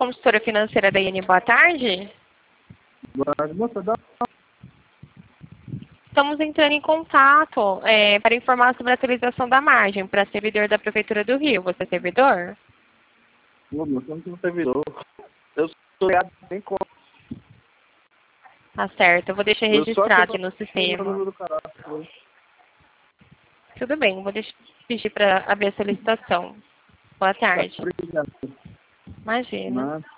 consultora financeira da IN. Boa tarde. Boa tarde, moça. Estamos entrando em contato para informar sobre a atualização da margem para servidor da Prefeitura do Rio. Você é servidor? Ô, moça, eu não tenho servidor. Eu sou ligado bem com... Tá certo, eu vou deixar registrado aqui no sistema. Tudo bem, vou pedir para abrir a solicitação. Boa tarde. Obrigado. Imagina.